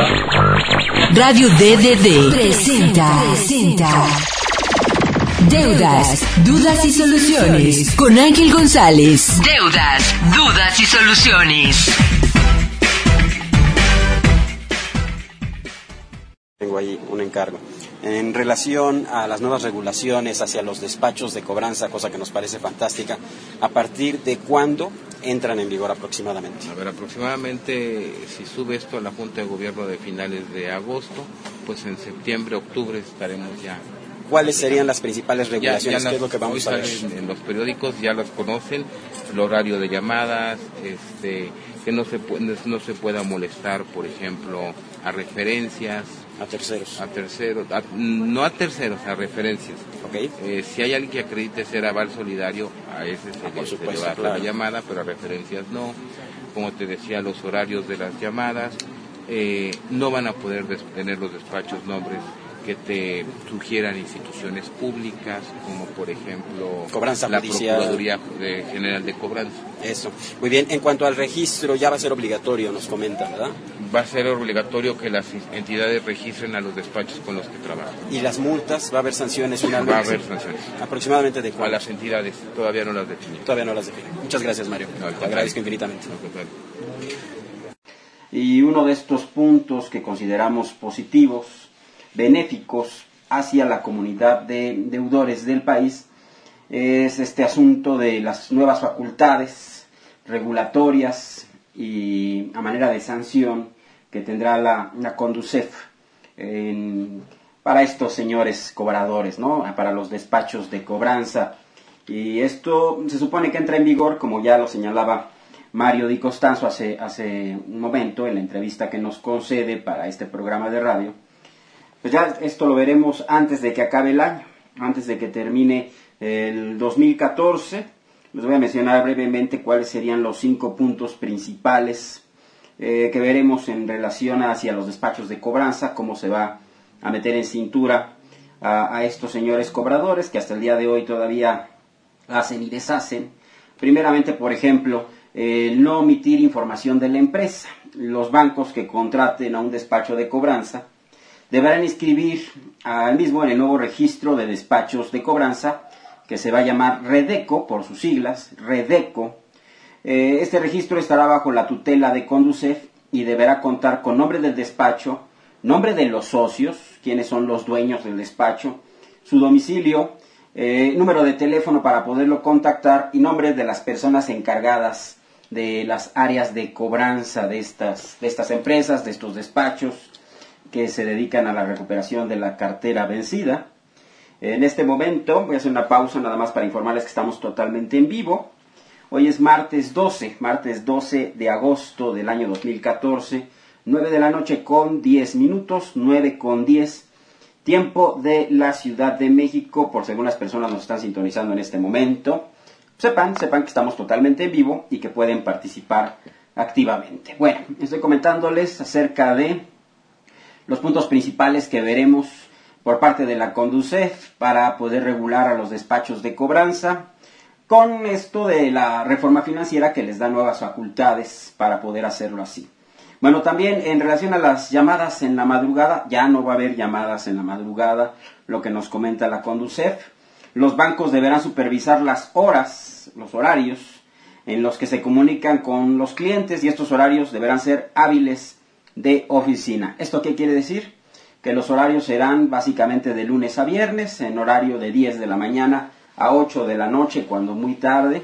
Radio DDD presenta Deudas, Dudas y Soluciones con Ángel González. Deudas, Dudas y Soluciones. Tengo ahí un encargo. En relación a las nuevas regulaciones hacia los despachos de cobranza, cosa que nos parece fantástica, ¿a partir de cuándo entran en vigor aproximadamente? A ver, aproximadamente, si sube esto a la Junta de Gobierno de finales de agosto, pues en septiembre, octubre estaremos ya. ¿Cuáles serían las principales regulaciones? ¿Qué es lo que vamos a ver? En los periódicos ya las conocen, el horario de llamadas, que no se pueda molestar, por ejemplo, a referencias. A terceros. No a terceros, a referencias. Okay. Si hay alguien que acredite ser aval solidario, a ese se le va a hacer la llamada, pero a referencias no. Como te decía, los horarios de las llamadas, no van a poder tener los despachos nombres que te sugieran instituciones públicas, como por ejemplo Cobranza la judicial. Procuraduría General de Cobranza. Eso. Muy bien. En cuanto al registro, ya va a ser obligatorio, nos comentan, ¿verdad? Va a ser obligatorio que las entidades registren a los despachos con los que trabajan. ¿Y las multas? ¿Va a haber sanciones finalmente? Va a haber sanciones. ¿Aproximadamente de cuál? A las entidades, todavía no las definimos. Todavía no las define. Muchas gracias, Mario. No, te agradezco infinitamente. Y uno de estos puntos que consideramos positivos, benéficos hacia la comunidad de deudores del país, es este asunto de las nuevas facultades regulatorias y a manera de sanción que tendrá la Conducef para estos señores cobradores, ¿no? Para los despachos de cobranza. Y esto se supone que entra en vigor, como ya lo señalaba Mario Di Costanzo hace un momento en la entrevista que nos concede para este programa de radio. Pues ya esto lo veremos antes de que acabe el año, antes de que termine el 2014. Les voy a mencionar brevemente cuáles serían los 5 puntos principales que veremos en relación hacia los despachos de cobranza, cómo se va a meter en cintura a estos señores cobradores que hasta el día de hoy todavía hacen y deshacen. Primeramente, por ejemplo, no omitir información de la empresa. Los bancos que contraten a un despacho de cobranza deberán inscribir al mismo en el nuevo registro de despachos de cobranza, que se va a llamar REDECO, por sus siglas, REDECO. Este registro estará bajo la tutela de Conducef y deberá contar con nombre del despacho, nombre de los socios, quienes son los dueños del despacho, su domicilio, número de teléfono para poderlo contactar y nombres de las personas encargadas de las áreas de cobranza de estas empresas, de estos despachos que se dedican a la recuperación de la cartera vencida. En este momento voy a hacer una pausa nada más para informarles que estamos totalmente en vivo. Hoy es martes 12 de agosto del año 2014, 9 de la noche con 10 minutos, 9 con 10, tiempo de la Ciudad de México, por si algunas personas nos están sintonizando en este momento. Sepan que estamos totalmente en vivo y que pueden participar activamente. Bueno, estoy comentándoles acerca de los puntos principales que veremos por parte de la Conducef para poder regular a los despachos de cobranza, con esto de la reforma financiera que les da nuevas facultades para poder hacerlo así. Bueno, también en relación a las llamadas en la madrugada, ya no va a haber llamadas en la madrugada, lo que nos comenta la Conducef. Los bancos deberán supervisar las horas, los horarios en los que se comunican con los clientes, y estos horarios deberán ser hábiles de oficina. ¿Esto qué quiere decir? Que los horarios serán básicamente de lunes a viernes, en horario de 10 de la mañana a 8 de la noche, cuando muy tarde.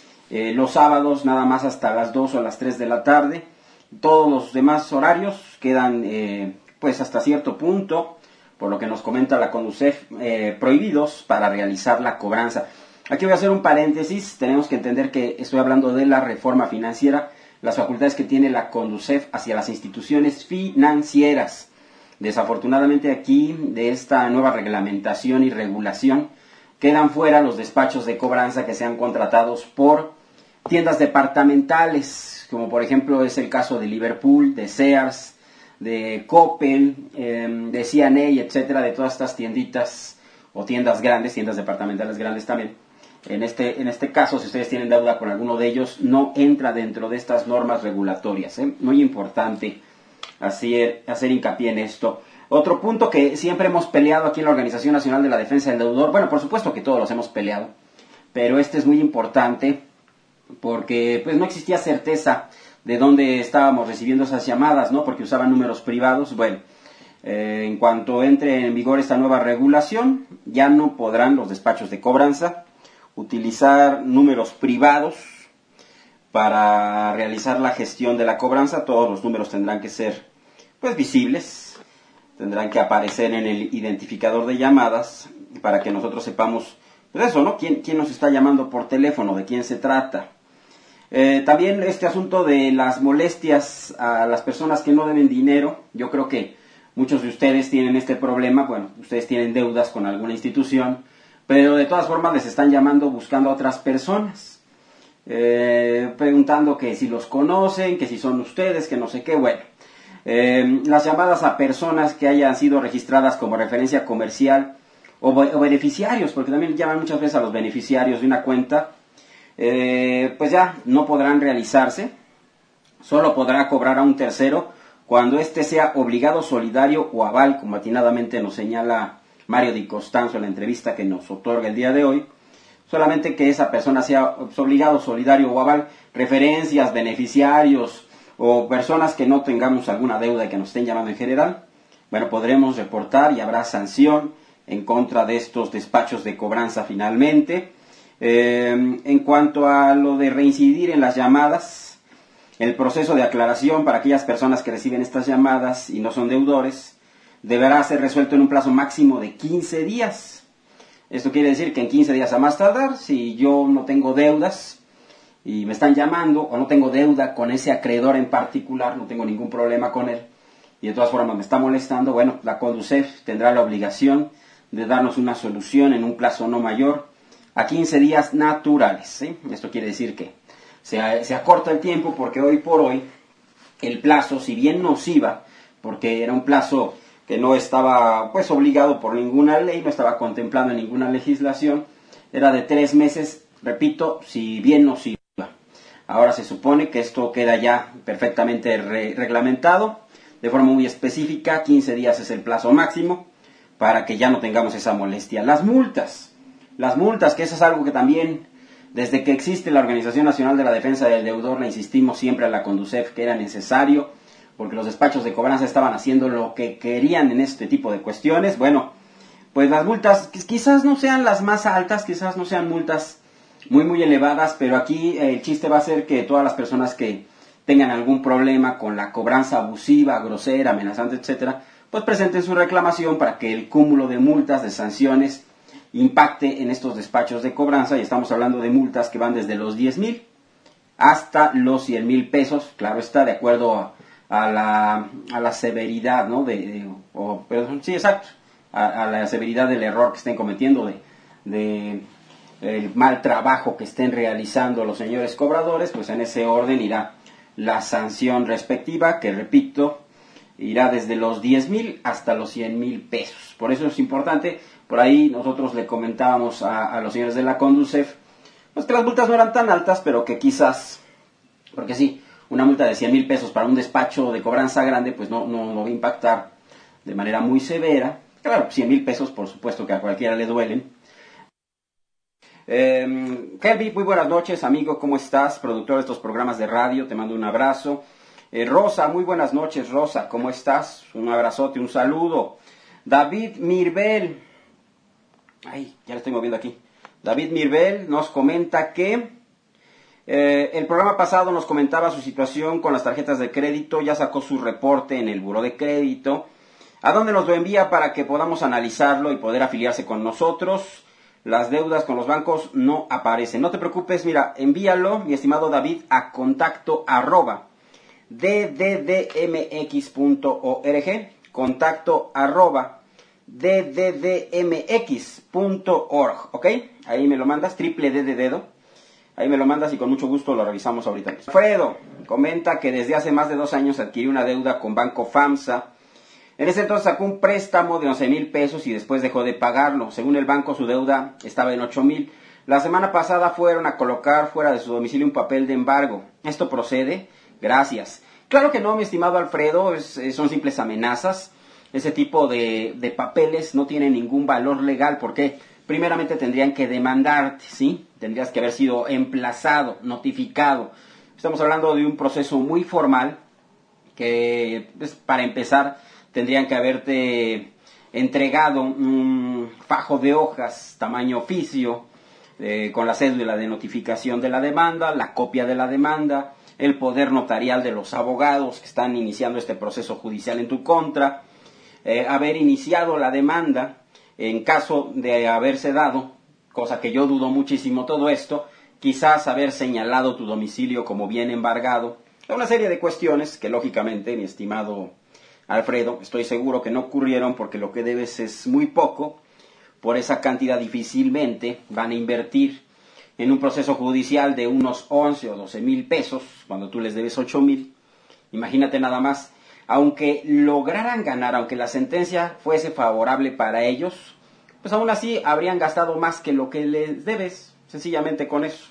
Los sábados nada más hasta las 2 o las 3 de la tarde. Todos los demás horarios quedan pues hasta cierto punto, por lo que nos comenta la Conducef, prohibidos para realizar la cobranza. Aquí voy a hacer un paréntesis. Tenemos que entender que estoy hablando de la reforma financiera, las facultades que tiene la Conducef hacia las instituciones financieras. Desafortunadamente aquí, de esta nueva reglamentación y regulación, quedan fuera los despachos de cobranza que sean contratados por tiendas departamentales, como por ejemplo es el caso de Liverpool, de Sears, de Coppel, de C&A, etcétera, de todas estas tienditas o tiendas grandes, tiendas departamentales grandes también. En este caso, si ustedes tienen deuda con alguno de ellos, no entra dentro de estas normas regulatorias. Muy importante hacer hincapié en esto. Otro punto que siempre hemos peleado aquí en la Organización Nacional de la Defensa del Deudor, bueno, por supuesto que todos los hemos peleado, pero este es muy importante porque pues no existía certeza de dónde estábamos recibiendo esas llamadas, ¿no? Porque usaban números privados. Bueno, en cuanto entre en vigor esta nueva regulación, ya no podrán los despachos de cobranza utilizar números privados para realizar la gestión de la cobranza. Todos los números tendrán que ser pues visibles, tendrán que aparecer en el identificador de llamadas para que nosotros sepamos pues eso, ¿no? ¿Quién nos está llamando por teléfono? ¿De quién se trata? También este asunto de las molestias a las personas que no deben dinero. Yo creo que muchos de ustedes tienen este problema. Bueno, ustedes tienen deudas con alguna institución, pero de todas formas les están llamando buscando a otras personas, preguntando que si los conocen, que si son ustedes, que no sé qué. Bueno, las llamadas a personas que hayan sido registradas como referencia comercial o beneficiarios, porque también llaman muchas veces a los beneficiarios de una cuenta, pues ya no podrán realizarse. Solo podrá cobrar a un tercero cuando éste sea obligado, solidario o aval, como atinadamente nos señala Mario Di Costanzo en la entrevista que nos otorga el día de hoy. Solamente que esa persona sea obligado, solidario o aval, referencias, beneficiarios o personas que no tengamos alguna deuda y que nos estén llamando en general, bueno, podremos reportar y habrá sanción en contra de estos despachos de cobranza finalmente. En cuanto a lo de reincidir en las llamadas, el proceso de aclaración para aquellas personas que reciben estas llamadas y no son deudores deberá ser resuelto en un plazo máximo de 15 días. Esto quiere decir que en 15 días a más tardar, si yo no tengo deudas y me están llamando, o no tengo deuda con ese acreedor en particular, no tengo ningún problema con él, y de todas formas me está molestando, bueno, la Conducef tendrá la obligación de darnos una solución en un plazo no mayor a 15 días naturales, ¿sí? Esto quiere decir que se acorta el tiempo porque hoy por hoy el plazo, si bien nos iba, porque era un plazo que no estaba pues obligado por ninguna ley, no estaba contemplado en ninguna legislación, era de 3 meses, repito, si bien nos iba. Ahora se supone que esto queda ya perfectamente reglamentado, de forma muy específica, 15 días es el plazo máximo para que ya no tengamos esa molestia. Las multas, que eso es algo que también, desde que existe la Organización Nacional de la Defensa del Deudor, le insistimos siempre a la Conducef que era necesario, porque los despachos de cobranza estaban haciendo lo que querían en este tipo de cuestiones. Bueno, pues las multas quizás no sean las más altas, quizás no sean multas muy elevadas, pero aquí el chiste va a ser que todas las personas que tengan algún problema con la cobranza abusiva, grosera, amenazante, etcétera, pues presenten su reclamación para que el cúmulo de multas, de sanciones, impacte en estos despachos de cobranza. Y estamos hablando de multas que van desde los 10,000 hasta los 100,000 pesos, claro está, de acuerdo a la severidad, ¿no? Sí, exacto, a la severidad del error que estén cometiendo, de el mal trabajo que estén realizando los señores cobradores, pues en ese orden irá la sanción respectiva, que repito, irá desde los 10,000 hasta los 100,000 pesos. Por eso es importante, por ahí nosotros le comentábamos a los señores de la Conducef, pues que las multas no eran tan altas, pero que quizás, porque sí, una multa de 100,000 pesos para un despacho de cobranza grande, pues no va a impactar de manera muy severa. Claro, 100,000 pesos, por supuesto que a cualquiera le duelen. Kelvin, muy buenas noches, amigo, ¿cómo estás? Productor de estos programas de radio, te mando un abrazo. Rosa, muy buenas noches, Rosa, ¿cómo estás? Un abrazote, un saludo. David Mirbel, ay, ya lo estoy moviendo aquí. David Mirbel nos comenta que el programa pasado nos comentaba su situación con las tarjetas de crédito, ya sacó su reporte en el buró de crédito. ¿A dónde nos lo envía para que podamos analizarlo y poder afiliarse con nosotros? Las deudas con los bancos no aparecen. No te preocupes, mira, envíalo, mi estimado David, a contacto@dddmx.org, contacto@dddmx.org, ¿ok? Ahí me lo mandas, triple D de dedo. Ahí me lo mandas y con mucho gusto lo revisamos ahorita. Alfredo comenta que desde hace más de 2 años adquirió una deuda con Banco FAMSA. En ese entonces sacó un préstamo de 11,000 pesos y después dejó de pagarlo. Según el banco, su deuda estaba en 8,000. La semana pasada fueron a colocar fuera de su domicilio un papel de embargo. ¿Esto procede? Gracias. Claro que no, mi estimado Alfredo, son simples amenazas. Ese tipo de papeles no tienen ningún valor legal porque primeramente tendrían que demandarte, ¿sí? Tendrías que haber sido emplazado, notificado. Estamos hablando de un proceso muy formal que, pues, para empezar, tendrían que haberte entregado un fajo de hojas tamaño oficio con la cédula de notificación de la demanda, la copia de la demanda, el poder notarial de los abogados que están iniciando este proceso judicial en tu contra, haber iniciado la demanda en caso de haberse dado, cosa que yo dudo muchísimo todo esto, quizás haber señalado tu domicilio como bien embargado, una serie de cuestiones que lógicamente, mi estimado Alfredo, estoy seguro que no ocurrieron porque lo que debes es muy poco. Por esa cantidad difícilmente van a invertir en un proceso judicial de unos 11 o 12 mil pesos, cuando tú les debes 8 mil. Imagínate nada más, aunque lograran ganar, aunque la sentencia fuese favorable para ellos, pues aún así habrían gastado más que lo que les debes, sencillamente con eso.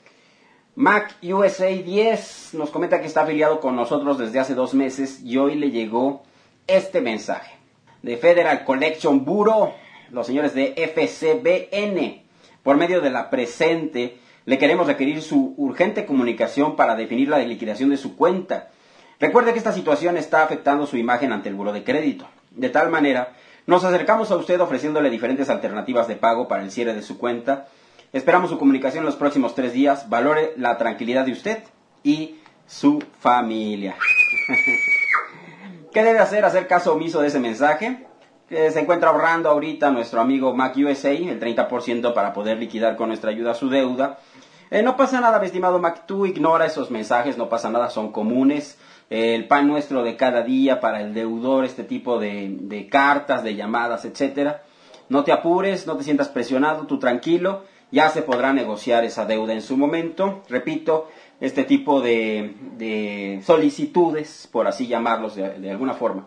Mac USA 10 nos comenta que está afiliado con nosotros desde hace 2 meses y hoy le llegó este mensaje de Federal Collection Bureau, los señores de FCBN. Por medio de la presente, le queremos requerir su urgente comunicación para definir la liquidación de su cuenta. Recuerde que esta situación está afectando su imagen ante el buró de crédito. De tal manera, nos acercamos a usted ofreciéndole diferentes alternativas de pago para el cierre de su cuenta. Esperamos su comunicación en los próximos 3 días. Valore la tranquilidad de usted y su familia. ¿Qué debe hacer? Hacer caso omiso de ese mensaje. Se encuentra ahorrando ahorita nuestro amigo Mac USA el 30% para poder liquidar con nuestra ayuda su deuda. No pasa nada, mi estimado Mac, tú ignora esos mensajes, no pasa nada, son comunes. El pan nuestro de cada día para el deudor, este tipo de cartas, de llamadas, etcétera. No te apures, no te sientas presionado, tú tranquilo, ya se podrá negociar esa deuda en su momento. Repito, este tipo de solicitudes, por así llamarlos de alguna forma,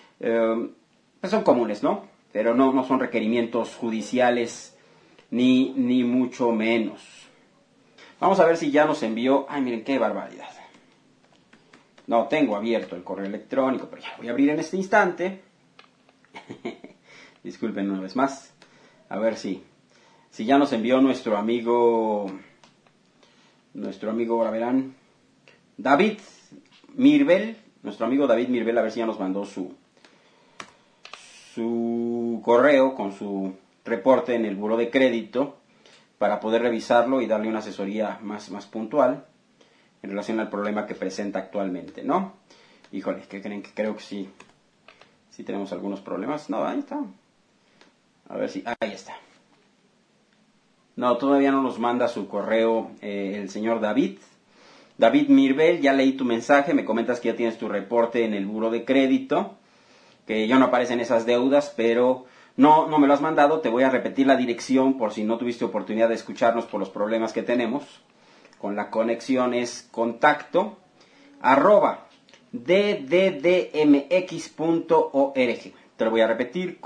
pues son comunes, ¿no? Pero no son requerimientos judiciales ni mucho menos. Vamos a ver si ya nos envió. Ay, miren qué barbaridad. No tengo abierto el correo electrónico, pero ya voy a abrir en este instante. Disculpen una vez más. A ver si ya nos envió nuestro amigo, ahora verán, David Mirbel. Nuestro amigo David Mirbel, a ver si ya nos mandó su correo con su reporte en el buró de crédito para poder revisarlo y darle una asesoría más puntual en relación al problema que presenta actualmente, ¿no? Híjole, ¿qué creen? Que creo que sí tenemos algunos problemas. No, ahí está. A ver si, ahí está. No, todavía no nos manda su correo el señor David. David Mirbel, ya leí tu mensaje, me comentas que ya tienes tu reporte en el buró de crédito, que ya no aparecen esas deudas, pero no me lo has mandado. Te voy a repetir la dirección por si no tuviste oportunidad de escucharnos por los problemas que tenemos con la conexión. Es contacto@dddmx.org. Te lo voy a repetir,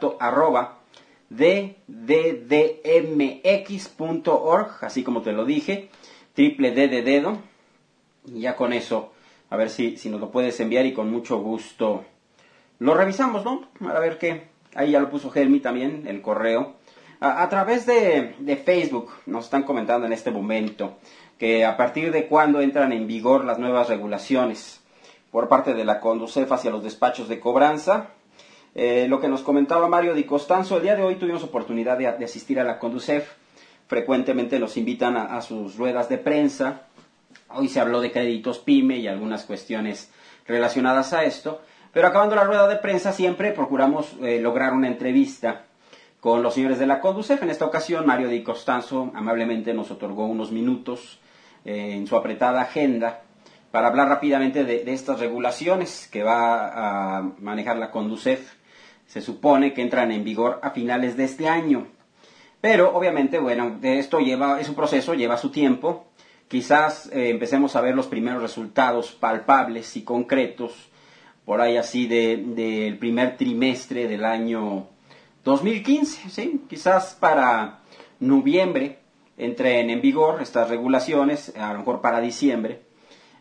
contacto@dddmx.org, así como te lo dije, triple D de dedo. Y ya con eso, a ver si nos lo puedes enviar y con mucho gusto lo revisamos, ¿no? A ver qué. Ahí ya lo puso Helmi también, el correo. A través de Facebook nos están comentando en este momento que a partir de cuándo entran en vigor las nuevas regulaciones por parte de la Conducef hacia los despachos de cobranza. Lo que nos comentaba Mario Di Costanzo, el día de hoy tuvimos oportunidad de asistir a la Conducef. Frecuentemente nos invitan a sus ruedas de prensa. Hoy se habló de créditos PYME y algunas cuestiones relacionadas a esto. Pero acabando la rueda de prensa siempre procuramos lograr una entrevista con los señores de la Conducef. En esta ocasión Mario Di Costanzo amablemente nos otorgó unos minutos en su apretada agenda para hablar rápidamente de estas regulaciones que va a manejar la Conducef. Se supone que entran en vigor a finales de este año. Pero obviamente, bueno, esto es un proceso, lleva su tiempo. Quizás empecemos a ver los primeros resultados palpables y concretos por ahí así del primer trimestre del año 2015, ¿sí? Quizás para noviembre entren en vigor estas regulaciones, a lo mejor para diciembre.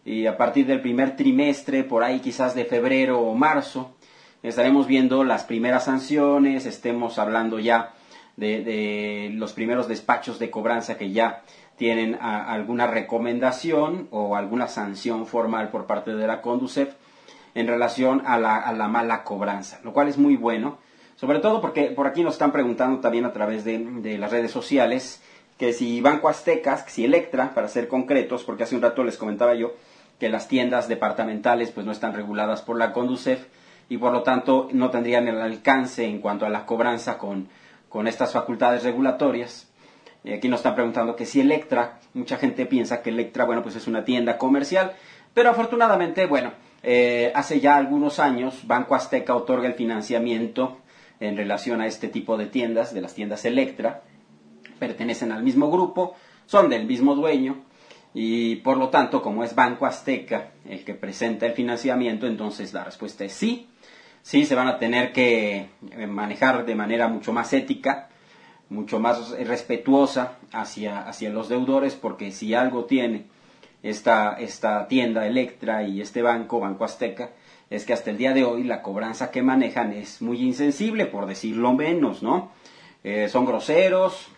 y a partir del primer trimestre, por ahí quizás de febrero o marzo, estaremos viendo las primeras sanciones, estemos hablando ya de los primeros despachos de cobranza que ya tienen alguna recomendación o alguna sanción formal por parte de la Conducef en relación a la mala cobranza, lo cual es muy bueno, sobre todo porque por aquí nos están preguntando también a través de las redes sociales que si Banco Azteca, si Elektra, para ser concretos, porque hace un rato les comentaba yo que las tiendas departamentales pues no están reguladas por la Conducef y por lo tanto no tendrían el alcance en cuanto a la cobranza con estas facultades regulatorias. Aquí nos están preguntando que si Elektra, mucha gente piensa que Elektra, bueno, pues es una tienda comercial, pero afortunadamente, bueno, hace ya algunos años Banco Azteca otorga el financiamiento en relación a este tipo de tiendas, de las tiendas Elektra, pertenecen al mismo grupo, son del mismo dueño y por lo tanto, como es Banco Azteca el que presenta el financiamiento, entonces la respuesta es sí. Sí, se van a tener que manejar de manera mucho más ética, mucho más respetuosa hacia los deudores, porque si algo tiene esta tienda Elektra y este Banco Azteca, es que hasta el día de hoy la cobranza que manejan es muy insensible, por decirlo menos, ¿no? Son groseros,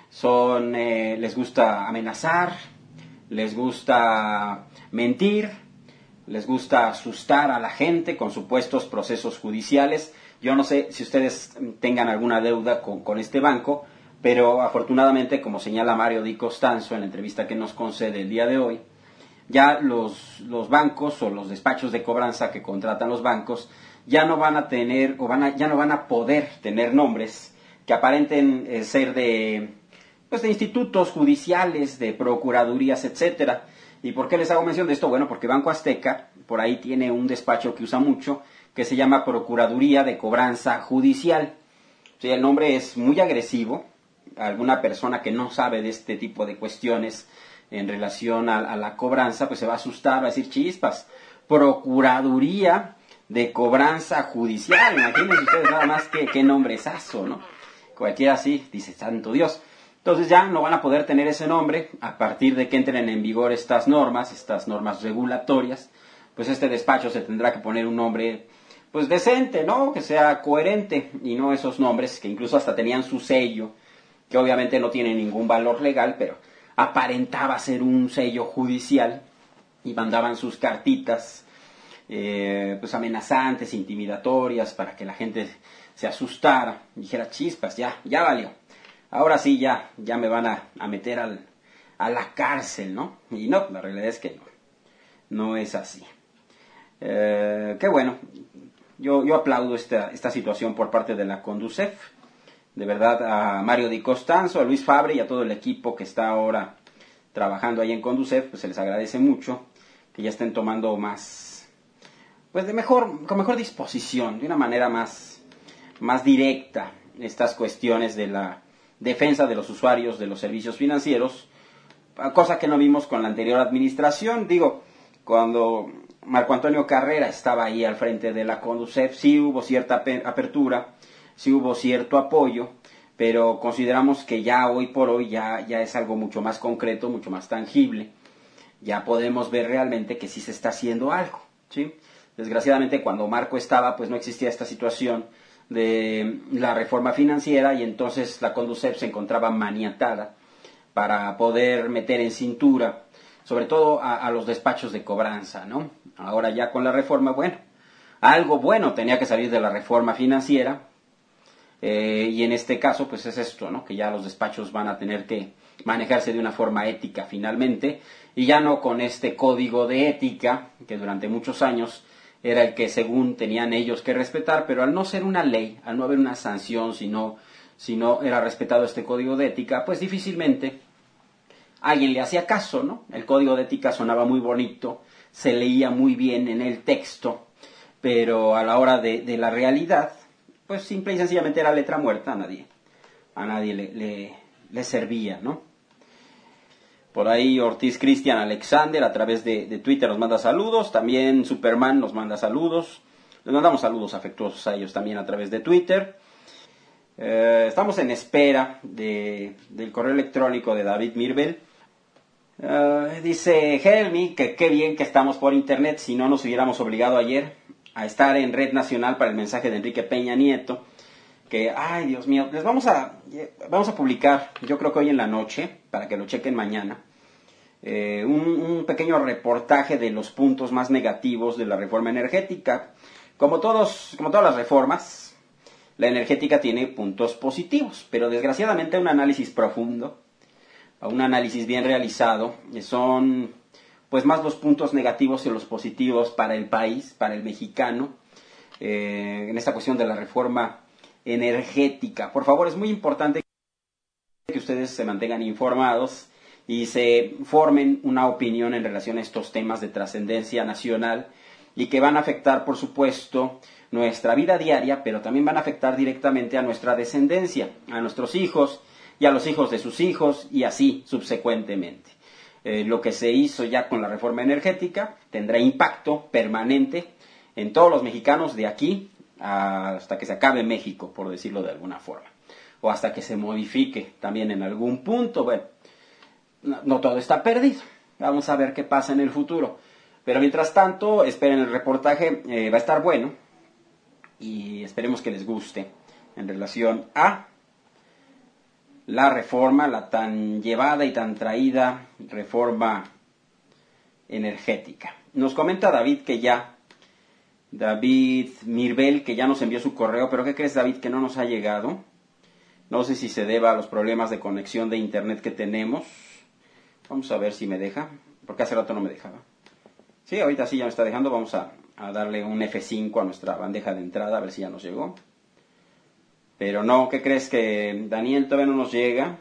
les gusta amenazar, les gusta mentir, les gusta asustar a la gente con supuestos procesos judiciales. Yo no sé si ustedes tengan alguna deuda con este banco, pero afortunadamente, como señala Mario Di Costanzo en la entrevista que nos concede el día de hoy, ya los bancos o los despachos de cobranza que contratan los bancos ya no van a tener ya no van a poder tener nombres que aparenten ser de institutos judiciales, de procuradurías, etcétera. ¿Y por qué les hago mención de esto? Bueno, porque Banco Azteca por ahí tiene un despacho que usa mucho que se llama Procuraduría de Cobranza Judicial. O sea, el nombre es muy agresivo. Alguna persona que no sabe de este tipo de cuestiones en relación a la cobranza, pues se va a asustar, va a decir chispas. Procuraduría de Cobranza Judicial. Imagínense ustedes nada más qué nombrezazo, ¿no? Cualquiera así dice, santo Dios. Entonces ya no van a poder tener ese nombre a partir de que entren en vigor estas normas regulatorias. Pues este despacho se tendrá que poner un nombre pues decente, ¿no? Que sea coherente y no esos nombres que incluso hasta tenían su sello, que obviamente no tiene ningún valor legal, pero aparentaba ser un sello judicial y mandaban sus cartitas pues amenazantes, intimidatorias para que la gente se asustara, dijera chispas, ya valió. Ahora sí ya me van a meter a la cárcel, ¿no? Y no, la realidad es que no es así. Qué bueno, yo aplaudo esta situación por parte de la Conducef. De verdad, a Mario Di Costanzo, a Luis Fabre y a todo el equipo que está ahora trabajando ahí en Conducef, pues se les agradece mucho que ya estén tomando más, pues con mejor disposición, de una manera más directa, estas cuestiones de la defensa de los usuarios de los servicios financieros, cosa que no vimos con la anterior administración. Digo, cuando Marco Antonio Carrera estaba ahí al frente de la Conducef, sí hubo cierta apertura, sí hubo cierto apoyo, pero consideramos que ya hoy por hoy ya es algo mucho más concreto, mucho más tangible. Ya podemos ver realmente que sí se está haciendo algo, ¿sí? Desgraciadamente cuando Marco estaba, pues no existía esta situación de la reforma financiera y entonces la Conducef se encontraba maniatada para poder meter en cintura, sobre todo a los despachos de cobranza, ¿no? Ahora ya con la reforma, bueno, algo bueno tenía que salir de la reforma financiera y en este caso pues es esto, ¿no? Que ya los despachos van a tener que manejarse de una forma ética finalmente y ya no con este código de ética que durante muchos años era el que según tenían ellos que respetar, pero al no ser una ley, al no haber una sanción, si no era respetado este código de ética, pues difícilmente alguien le hacía caso, ¿no? El código de ética sonaba muy bonito, se leía muy bien en el texto, pero a la hora de la realidad, pues simple y sencillamente era letra muerta, a nadie le servía, ¿no? Por ahí Ortiz Cristian Alexander a través de Twitter nos manda saludos. También Superman nos manda saludos. Les mandamos saludos afectuosos a ellos también a través de Twitter. Estamos en espera del correo electrónico de David Mirbel. Dice Helmi que qué bien que estamos por internet, si no nos hubiéramos obligado ayer a estar en Red Nacional para el mensaje de Enrique Peña Nieto, que, ay Dios mío, les vamos a publicar, yo creo que hoy en la noche, para que lo chequen mañana, un pequeño reportaje de los puntos más negativos de la reforma energética. Como todas las reformas, la energética tiene puntos positivos, pero desgraciadamente un análisis profundo, un análisis bien realizado, son pues más los puntos negativos que los positivos para el país, para el mexicano, en esta cuestión de la reforma energética. Por favor, es muy importante que ustedes se mantengan informados y se formen una opinión en relación a estos temas de trascendencia nacional y que van a afectar, por supuesto, nuestra vida diaria, pero también van a afectar directamente a nuestra descendencia, a nuestros hijos y a los hijos de sus hijos y así subsecuentemente. Lo que se hizo ya con la reforma energética tendrá impacto permanente en todos los mexicanos de aquí hasta que se acabe México, por decirlo de alguna forma, o hasta que se modifique también en algún punto. Bueno, no todo está perdido, vamos a ver qué pasa en el futuro, pero mientras tanto esperen el reportaje, va a estar bueno y esperemos que les guste en relación a la reforma, la tan llevada y tan traída reforma energética. Nos comenta David Mirbel, que ya nos envió su correo, pero ¿qué crees, David? Que no nos ha llegado. No sé si se deba a los problemas de conexión de internet que tenemos. Vamos a ver si me deja, porque hace rato no me dejaba. Sí, ahorita sí ya me está dejando. Vamos a darle un F5 a nuestra bandeja de entrada, a ver si ya nos llegó. Pero no, ¿qué crees? Que Daniel todavía no nos llega.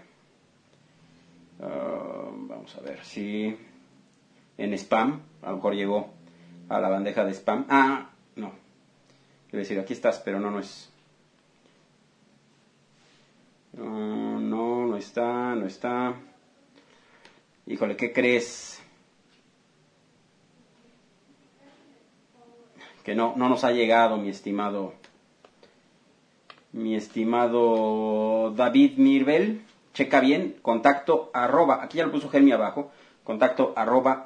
Vamos a ver si en spam, a lo mejor llegó a la bandeja de spam. Ah, no. Quiero decir, aquí estás, pero no es. No está. Híjole, ¿qué crees? Que no nos ha llegado, mi estimado David Mirbel. Checa bien, contacto @, aquí ya lo puso Helmi abajo, contacto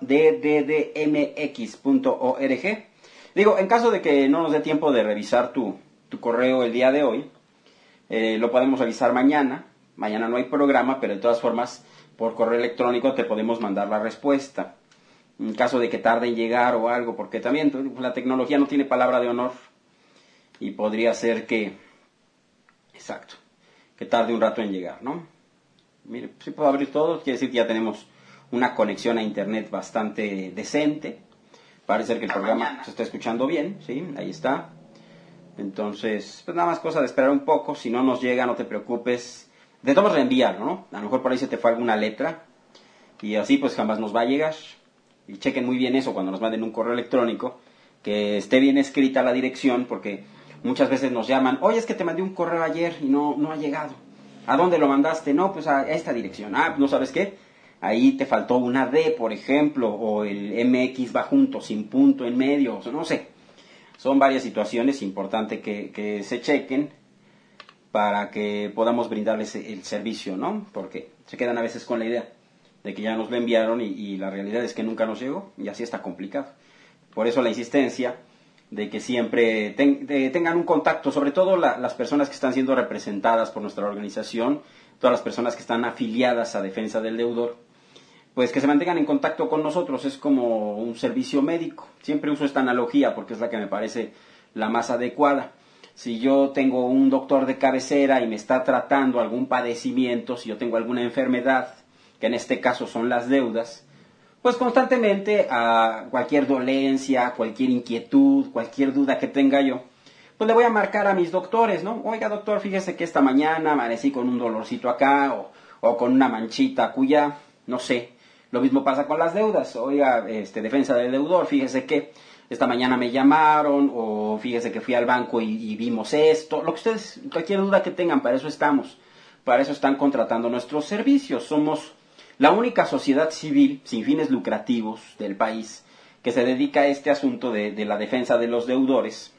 @ddmx.org. Digo, en caso de que no nos dé tiempo de revisar tu correo el día de hoy, lo podemos revisar mañana. Mañana no hay programa, pero de todas formas, por correo electrónico te podemos mandar la respuesta. En caso de que tarde en llegar o algo, porque también la tecnología no tiene palabra de honor y podría ser que tarde un rato en llegar, ¿no? Mire, si puedo abrir todo, quiere decir que ya tenemos una conexión a internet bastante decente. Parece ser que el programa se está escuchando bien, ¿sí? Ahí está. Entonces, pues nada más cosa de esperar un poco. Si no nos llega, no te preocupes. De todos reenvíalo, ¿no? A lo mejor por ahí se te fue alguna letra y así pues jamás nos va a llegar. Y chequen muy bien eso cuando nos manden un correo electrónico, que esté bien escrita la dirección, porque muchas veces nos llaman, oye, es que te mandé un correo ayer y no ha llegado. ¿A dónde lo mandaste? No, pues a esta dirección. Ah, ¿no sabes qué? Ahí te faltó una D, por ejemplo, o el MX va junto, sin punto en medio, no sé. Son varias situaciones importantes que se chequen para que podamos brindarles el servicio, ¿no? Porque se quedan a veces con la idea de que ya nos lo enviaron y la realidad es que nunca nos llegó y así está complicado. Por eso la insistencia de que siempre tengan un contacto, sobre todo las personas que están siendo representadas por nuestra organización, todas las personas que están afiliadas a Defensa del Deudor, pues que se mantengan en contacto con nosotros. Es como un servicio médico. Siempre uso esta analogía porque es la que me parece la más adecuada. Si yo tengo un doctor de cabecera y me está tratando algún padecimiento, si yo tengo alguna enfermedad, que en este caso son las deudas, pues constantemente a cualquier dolencia, cualquier inquietud, cualquier duda que tenga yo, pues le voy a marcar a mis doctores, ¿no? Oiga, doctor, fíjese que esta mañana amanecí con un dolorcito acá o con una manchita acullá, no sé. Lo mismo pasa con las deudas. Oiga, Defensa del Deudor, fíjese que esta mañana me llamaron, o fíjese que fui al banco y vimos esto. Lo que ustedes, cualquier duda que tengan, para eso estamos. Para eso están contratando nuestros servicios. Somos la única sociedad civil sin fines lucrativos del país que se dedica a este asunto de la defensa de los deudores.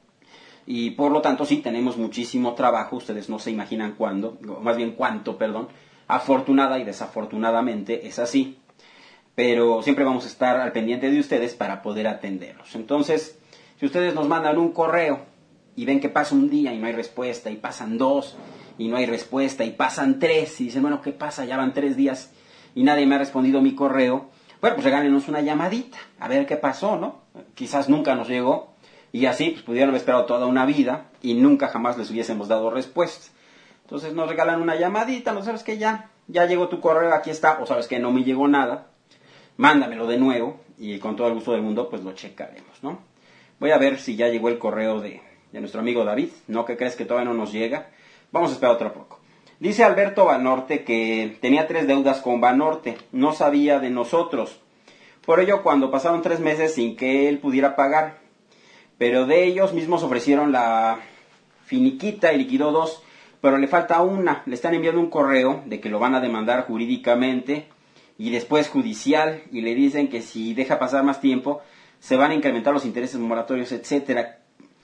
Y por lo tanto sí tenemos muchísimo trabajo. Ustedes no se imaginan cuánto, afortunada y desafortunadamente es así. pero siempre vamos a estar al pendiente de ustedes para poder atenderlos. Entonces, si ustedes nos mandan un correo y ven que pasa un día y no hay respuesta, y pasan 2 y no hay respuesta, y pasan 3, y dicen, bueno, ¿qué pasa? Ya van 3 días y nadie me ha respondido mi correo. Bueno, pues regálenos una llamadita, a ver qué pasó, ¿no? Quizás nunca nos llegó, y así pues pudieron haber esperado toda una vida y nunca jamás les hubiésemos dado respuesta. Entonces nos regalan una llamadita, ¿no? ¿Sabes qué? Ya llegó tu correo, aquí está, o sabes que no me llegó nada, mándamelo de nuevo y con todo el gusto del mundo pues lo checaremos, ¿no? Voy a ver si ya llegó el correo de nuestro amigo David. ¿No? ¿Qué crees? Que todavía no nos llega. Vamos a esperar otro poco. Dice Alberto Banorte que tenía 3 deudas con Banorte, no sabía de nosotros. Por ello, cuando pasaron 3 meses sin que él pudiera pagar, pero de ellos mismos ofrecieron la finiquita y liquidó 2, pero le falta una. Le están enviando un correo de que lo van a demandar jurídicamente y después judicial, y le dicen que si deja pasar más tiempo se van a incrementar los intereses moratorios, etcétera.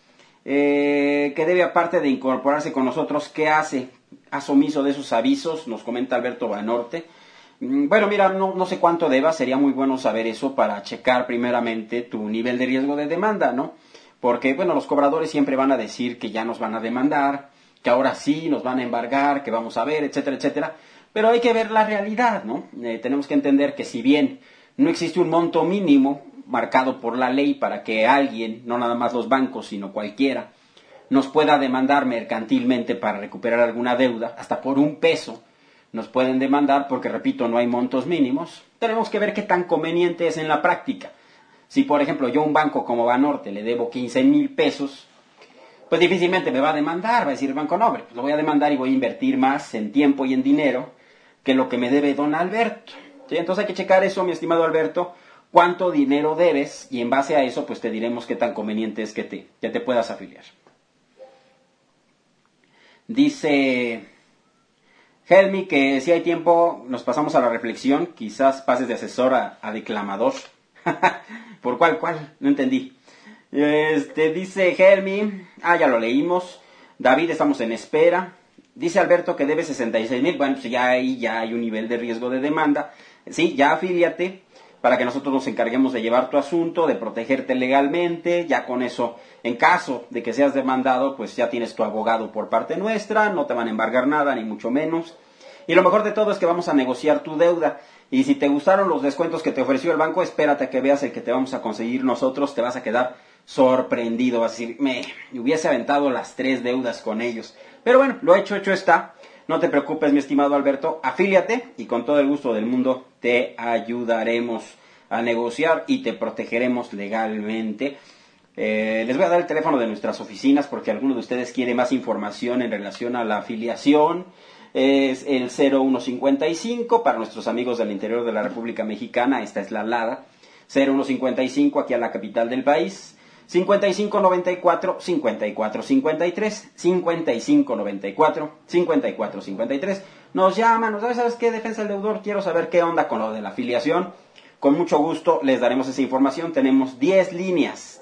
Que debe, aparte de incorporarse con nosotros, ¿qué hace? Haz omiso de esos avisos, nos comenta Alberto Banorte. Bueno, mira, no sé cuánto debas, sería muy bueno saber eso para checar primeramente tu nivel de riesgo de demanda, ¿no? Porque, bueno, los cobradores siempre van a decir que ya nos van a demandar, que ahora sí nos van a embargar, que vamos a ver, etcétera, etcétera. Pero hay que ver la realidad, ¿no? Tenemos que entender que si bien no existe un monto mínimo marcado por la ley para que alguien, no nada más los bancos, sino cualquiera, nos pueda demandar mercantilmente para recuperar alguna deuda, hasta por $1 nos pueden demandar porque, repito, no hay montos mínimos. Tenemos que ver qué tan conveniente es en la práctica. Si, por ejemplo, yo a un banco como Banorte le debo 15,000 pesos, pues difícilmente me va a demandar. Va a decir el banco, no, hombre, pues lo voy a demandar y voy a invertir más en tiempo y en dinero que lo que me debe don Alberto. ¿Sí? Entonces hay que checar eso, mi estimado Alberto, cuánto dinero debes, y en base a eso pues te diremos qué tan conveniente es que te puedas afiliar. Dice Helmi que si hay tiempo nos pasamos a la reflexión, quizás pases de asesor a declamador. ¿Por cuál? No entendí. Dice Helmi, ya lo leímos. David, estamos en espera. Dice Alberto que debe 66,000. Bueno, pues ya hay un nivel de riesgo de demanda. Sí, ya afíliate para que nosotros nos encarguemos de llevar tu asunto, de protegerte legalmente. Ya con eso, en caso de que seas demandado, pues ya tienes tu abogado por parte nuestra, no te van a embargar nada, ni mucho menos. Y lo mejor de todo es que vamos a negociar tu deuda. Y si te gustaron los descuentos que te ofreció el banco, espérate a que veas el que te vamos a conseguir nosotros, te vas a quedar sorprendido. Vas a decir, me hubiese aventado las 3 deudas con ellos. Pero bueno, lo hecho está. No te preocupes, mi estimado Alberto, afíliate y con todo el gusto del mundo te ayudaremos a negociar y te protegeremos legalmente. Les voy a dar el teléfono de nuestras oficinas porque alguno de ustedes quiere más información en relación a la afiliación. Es el 0155 para nuestros amigos del interior de la República Mexicana, esta es la alada. 0155 aquí a la capital del país. 5594 5453 5594 5453. Nos llaman, ¿sabes qué? Defensa del deudor, quiero saber qué onda con lo de la afiliación. Con mucho gusto les daremos esa información. Tenemos 10 líneas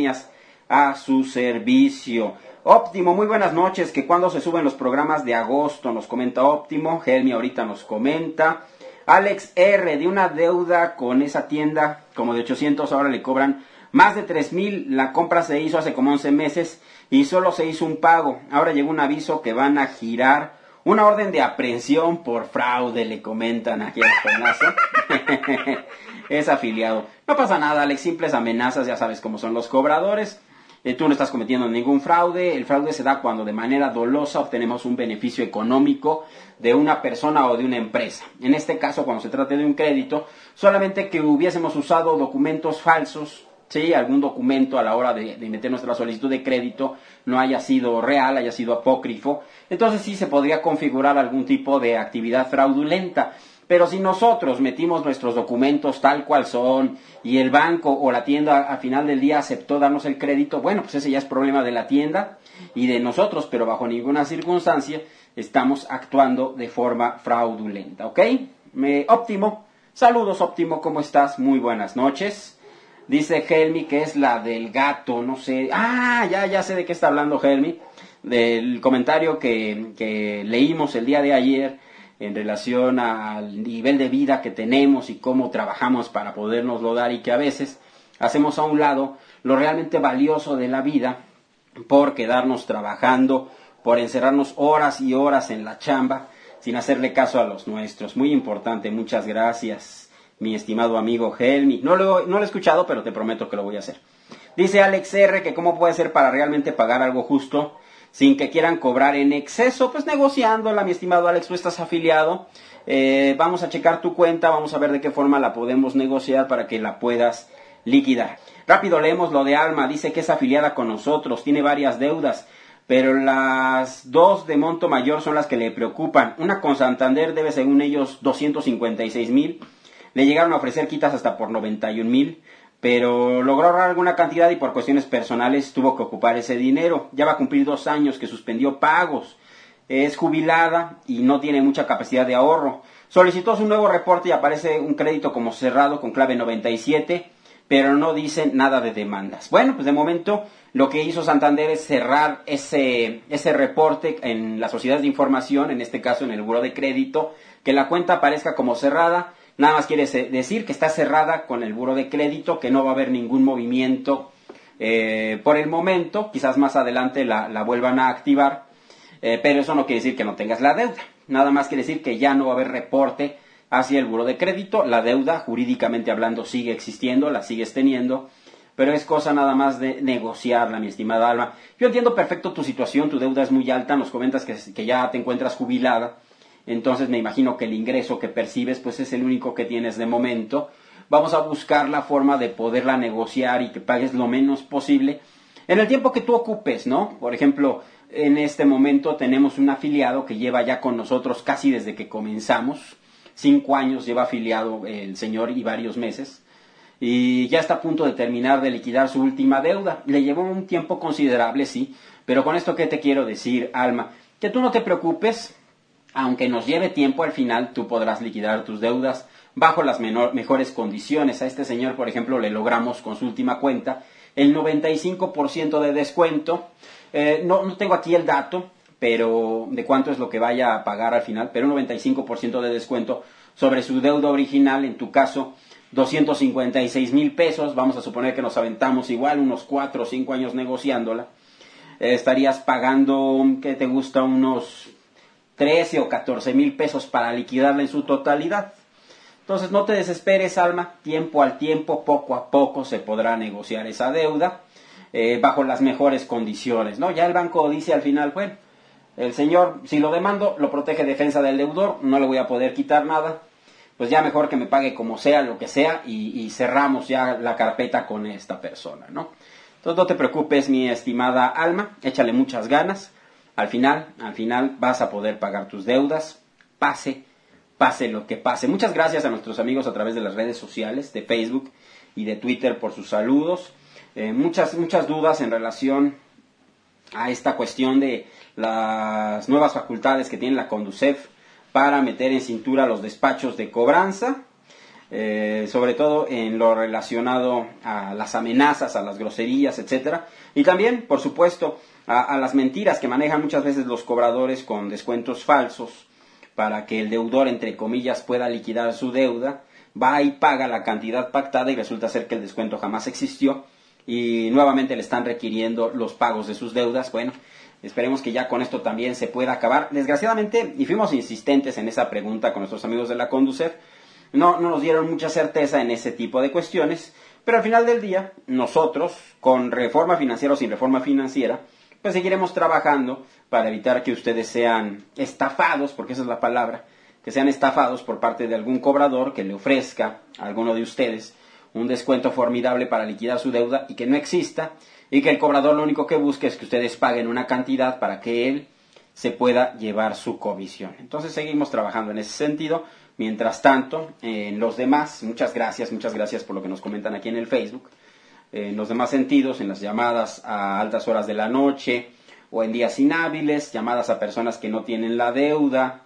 a su servicio. Óptimo, muy buenas noches, que cuando se suben los programas de agosto, nos comenta Óptimo. Helmi ahorita nos comenta. Alex R, de una deuda con esa tienda como de 800, ahora le cobran más de 3,000. La compra se hizo hace como 11 meses y solo se hizo un pago. Ahora llegó un aviso que van a girar una orden de aprehensión por fraude, le comentan aquí al pedazo. Es afiliado. No pasa nada, Alex, simples amenazas, ya sabes cómo son los cobradores. Tú no estás cometiendo ningún fraude. El fraude se da cuando de manera dolosa obtenemos un beneficio económico de una persona o de una empresa. En este caso, cuando se trata de un crédito, solamente que hubiésemos usado documentos falsos, ¿sí? Algún documento a la hora de meter nuestra solicitud de crédito no haya sido real, haya sido apócrifo, entonces sí se podría configurar algún tipo de actividad fraudulenta. Pero si nosotros metimos nuestros documentos tal cual son y el banco o la tienda al final del día aceptó darnos el crédito, bueno, pues ese ya es problema de la tienda y de nosotros, pero bajo ninguna circunstancia estamos actuando de forma fraudulenta, ¿ok? Óptimo, saludos Óptimo, ¿cómo estás? Muy buenas noches. Dice Helmi que es la del gato, no sé. Ya sé de qué está hablando Helmi. Del comentario que leímos el día de ayer en relación al nivel de vida que tenemos y cómo trabajamos para podernoslo dar, y que a veces hacemos a un lado lo realmente valioso de la vida por quedarnos trabajando, por encerrarnos horas y horas en la chamba sin hacerle caso a los nuestros. Muy importante, muchas gracias, mi estimado amigo Helmi. No lo he escuchado, pero te prometo que lo voy a hacer. Dice Alex R. que cómo puede ser para realmente pagar algo justo sin que quieran cobrar en exceso. Pues negociándola, mi estimado Alex, tú estás afiliado. Vamos a checar tu cuenta, vamos a ver de qué forma la podemos negociar para que la puedas liquidar. Rápido leemos lo de Alma. Dice que es afiliada con nosotros, tiene varias deudas, pero las dos de monto mayor son las que le preocupan. Una con Santander debe, según ellos, 256,000. Le llegaron a ofrecer quitas hasta por 91,000, pero logró ahorrar alguna cantidad y por cuestiones personales tuvo que ocupar ese dinero. Ya va a cumplir 2 años que suspendió pagos. Es jubilada y no tiene mucha capacidad de ahorro. Solicitó su nuevo reporte y aparece un crédito como cerrado con clave 97, pero no dice nada de demandas. Bueno, pues de momento lo que hizo Santander es cerrar ese reporte en las sociedades de información, en este caso en el buró de crédito, que la cuenta aparezca como cerrada. Nada más quiere decir que está cerrada con el buró de crédito, que no va a haber ningún movimiento por el momento. Quizás más adelante la vuelvan a activar, pero eso no quiere decir que no tengas la deuda. Nada más quiere decir que ya no va a haber reporte hacia el buró de crédito. La deuda, jurídicamente hablando, sigue existiendo, la sigues teniendo, pero es cosa nada más de negociarla, mi estimada Alma. Yo entiendo perfecto tu situación, tu deuda es muy alta, nos comentas que ya te encuentras jubilada, entonces me imagino que el ingreso que percibes pues es el único que tienes de momento. Vamos a buscar la forma de poderla negociar y que pagues lo menos posible en el tiempo que tú ocupes, ¿no? Por ejemplo, en este momento tenemos un afiliado que lleva ya con nosotros casi desde que comenzamos. 5 años lleva afiliado el señor y varios meses, y ya está a punto de terminar de liquidar su última deuda. Le llevó un tiempo considerable, sí, pero con esto, ¿qué te quiero decir, Alma? Que tú no te preocupes, aunque nos lleve tiempo, al final tú podrás liquidar tus deudas bajo las mejores condiciones. A este señor, por ejemplo, le logramos con su última cuenta el 95% de descuento. No tengo aquí el dato, pero de cuánto es lo que vaya a pagar al final, pero un 95% de descuento sobre su deuda original. En tu caso, 256,000 pesos, vamos a suponer que nos aventamos igual unos 4 o 5 años negociándola, estarías pagando, ¿qué te gusta? Unos 13 o 14,000 pesos para liquidarla en su totalidad. Entonces no te desesperes, Alma, tiempo al tiempo, poco a poco se podrá negociar esa deuda bajo las mejores condiciones, ¿no? Ya el banco dice al final, bueno, el señor, si lo demando, lo protege defensa del deudor, no le voy a poder quitar nada, pues ya mejor que me pague como sea, lo que sea, y cerramos ya la carpeta con esta persona, ¿no? Entonces no te preocupes, mi estimada Alma, échale muchas ganas, al final vas a poder pagar tus deudas, pase lo que pase. Muchas gracias a nuestros amigos a través de las redes sociales, de Facebook y de Twitter, por sus saludos. Muchas dudas en relación a esta cuestión de las nuevas facultades que tiene la Conducef para meter en cintura los despachos de cobranza, sobre todo en lo relacionado a las amenazas, a las groserías, etcétera, y también, por supuesto, a las mentiras que manejan muchas veces los cobradores con descuentos falsos para que el deudor, entre comillas, pueda liquidar su deuda. Va y paga la cantidad pactada y resulta ser que el descuento jamás existió y nuevamente le están requiriendo los pagos de sus deudas. Bueno, esperemos que ya con esto también se pueda acabar. Desgraciadamente, y fuimos insistentes en esa pregunta con nuestros amigos de la Conducef, no nos dieron mucha certeza en ese tipo de cuestiones, pero al final del día, nosotros, con reforma financiera o sin reforma financiera, pues seguiremos trabajando para evitar que ustedes sean estafados, porque esa es la palabra, que sean estafados por parte de algún cobrador que le ofrezca a alguno de ustedes un descuento formidable para liquidar su deuda y que no exista, y que el cobrador lo único que busque es que ustedes paguen una cantidad para que él se pueda llevar su comisión. Entonces seguimos trabajando en ese sentido. Mientras tanto, en los demás, muchas gracias por lo que nos comentan aquí en el Facebook. En los demás sentidos, en las llamadas a altas horas de la noche o en días inhábiles, llamadas a personas que no tienen la deuda,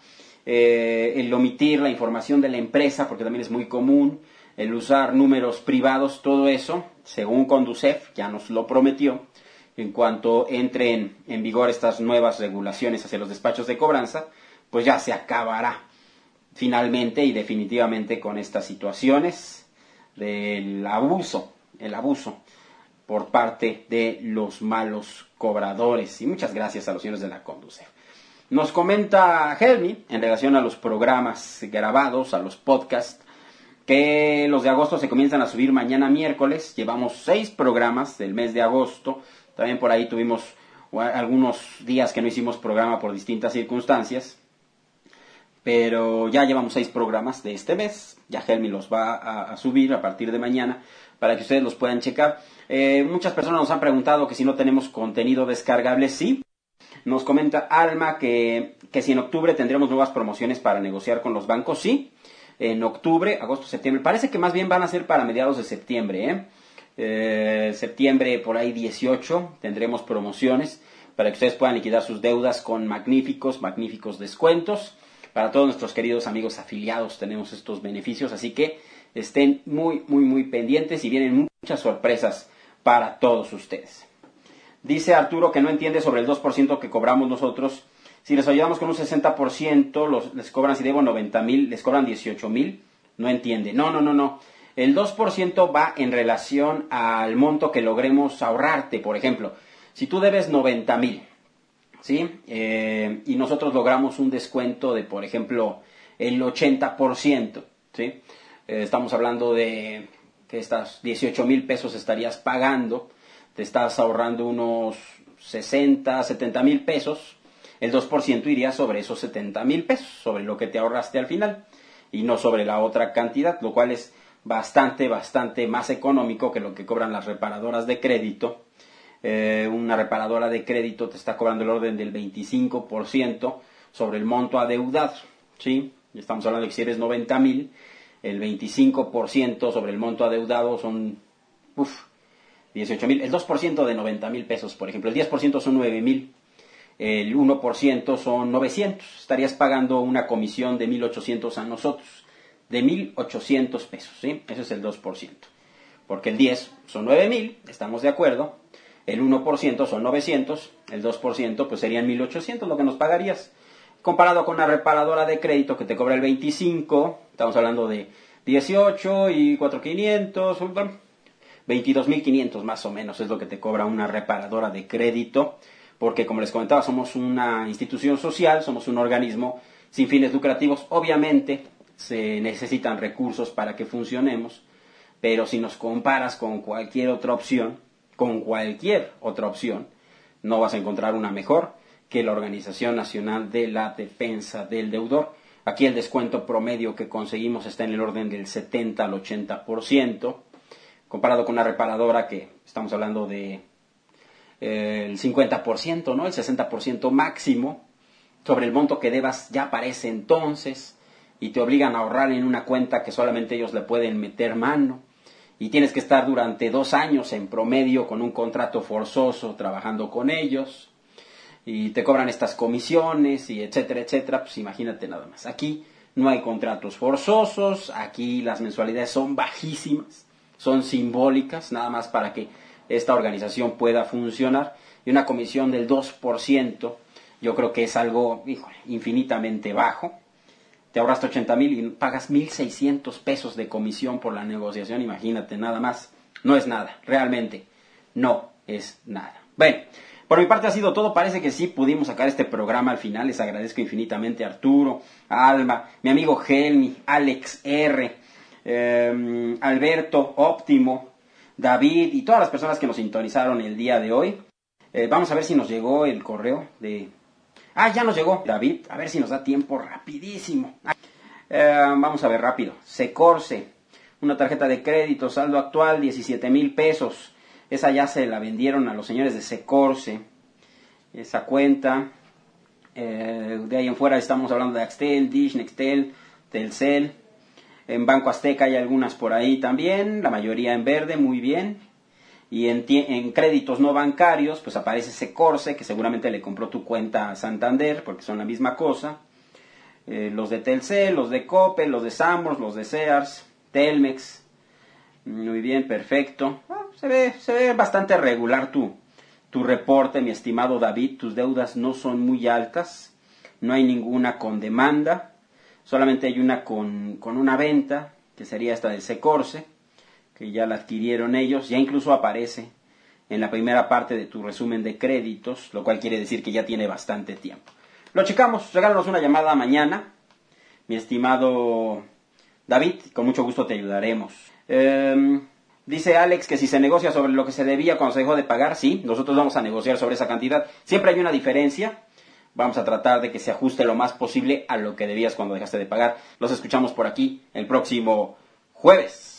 el omitir la información de la empresa, porque también es muy común, el usar números privados, todo eso, según Conducef, ya nos lo prometió, en cuanto entren en vigor estas nuevas regulaciones hacia los despachos de cobranza, pues ya se acabará. finalmente y definitivamente con estas situaciones del abuso, el abuso por parte de los malos cobradores. Y muchas gracias a los señores de la Conducef. Nos comenta Helmi en relación a los programas grabados, a los podcasts, que los de agosto se comienzan a subir mañana miércoles. Llevamos 6 programas del mes de agosto. También por ahí tuvimos algunos días que no hicimos programa por distintas circunstancias. Pero ya llevamos 6 programas de este mes. Ya Helmi los va a subir a partir de mañana para que ustedes los puedan checar. Muchas personas nos han preguntado que si no tenemos contenido descargable. Sí. Nos comenta Alma que si en octubre tendremos nuevas promociones para negociar con los bancos. Sí. En octubre, agosto, septiembre. Parece que más bien van a ser para mediados de septiembre. Septiembre por ahí 18 tendremos promociones para que ustedes puedan liquidar sus deudas con magníficos descuentos. Para todos nuestros queridos amigos afiliados tenemos estos beneficios, así que estén muy pendientes y vienen muchas sorpresas para todos ustedes. Dice Arturo que no entiende sobre el 2% que cobramos nosotros. Si les ayudamos con un 60%, les cobran, si debo 90,000, les cobran 18,000. No entiende. No. El 2% va en relación al monto que logremos ahorrarte. Por ejemplo, si tú debes 90,000, ¿sí? Y nosotros logramos un descuento de, por ejemplo, el 80%, ¿sí? Estamos hablando de que estas 18,000 pesos estarías pagando, te estás ahorrando unos 60, 70,000 pesos, el 2% iría sobre esos 70,000 pesos, sobre lo que te ahorraste al final, y no sobre la otra cantidad, lo cual es bastante más económico que lo que cobran las reparadoras de crédito. Una reparadora de crédito te está cobrando el orden del 25% sobre el monto adeudado, ¿sí? Estamos hablando de que si eres 90,000, el 25% sobre el monto adeudado son 18,000. El 2% de 90,000 pesos, por ejemplo, el 10% son 9,000. El 1% son 900. Estarías pagando una comisión de 1,800 a nosotros. De 1,800 pesos, ¿sí? Ese es el 2%. Porque el 10 son 9,000, estamos de acuerdo. El 1% son 900. El 2% pues serían 1,800 lo que nos pagarías. Comparado con una reparadora de crédito que te cobra el 25, estamos hablando de 18 y 4,500, 22,500 más o menos es lo que te cobra una reparadora de crédito. Porque como les comentaba, somos una institución social, somos un organismo sin fines lucrativos. Obviamente se necesitan recursos para que funcionemos, pero si nos comparas con cualquier otra opción, no vas a encontrar una mejor que la Organización Nacional de la Defensa del Deudor. Aquí el descuento promedio que conseguimos está en el orden del 70 al 80%, comparado con una reparadora que estamos hablando de el 50%, ¿no? El 60% máximo sobre el monto que debas ya para ese entonces, y te obligan a ahorrar en una cuenta que solamente ellos le pueden meter mano, y tienes que estar durante 2 años en promedio con un contrato forzoso trabajando con ellos, y te cobran estas comisiones, y etcétera, etcétera. Pues imagínate nada más. Aquí no hay contratos forzosos, aquí las mensualidades son bajísimas, son simbólicas, nada más para que esta organización pueda funcionar, y una comisión del 2%, yo creo que es algo, infinitamente bajo. Te ahorraste 80,000 y pagas 1,600 pesos de comisión por la negociación, imagínate nada más. No es nada, realmente no es nada. Bueno, por mi parte ha sido todo. Parece que sí pudimos sacar este programa al final. Les agradezco infinitamente a Arturo, a Alma, mi amigo Helmi, Alex R, Alberto, Óptimo, David y todas las personas que nos sintonizaron el día de hoy. Vamos a ver si nos llegó el correo de... ya nos llegó, David. A ver si nos da tiempo rapidísimo. Vamos a ver rápido. Secorse, una tarjeta de crédito, saldo actual 17,000 pesos. Esa ya se la vendieron a los señores de Secorse, esa cuenta. De ahí en fuera estamos hablando de Axtel, Dish, Nextel, Telcel. En Banco Azteca hay algunas por ahí también, la mayoría en verde, muy bien. Y en créditos no bancarios, pues aparece Secorse, que seguramente le compró tu cuenta a Santander, porque son la misma cosa. Los de Telcel, los de Coppel, los de Sambors, los de Sears, Telmex. Muy bien, perfecto. Se ve bastante regular tu reporte, mi estimado David. Tus deudas no son muy altas, no hay ninguna con demanda. Solamente hay una con una venta, que sería esta de Secorse, que ya la adquirieron ellos. Ya incluso aparece en la primera parte de tu resumen de créditos, lo cual quiere decir que ya tiene bastante tiempo. Lo checamos, regálanos una llamada mañana, mi estimado David, con mucho gusto te ayudaremos. Dice Alex que si se negocia sobre lo que se debía cuando se dejó de pagar, sí, nosotros vamos a negociar sobre esa cantidad. Siempre hay una diferencia, vamos a tratar de que se ajuste lo más posible a lo que debías cuando dejaste de pagar. Los escuchamos por aquí el próximo jueves.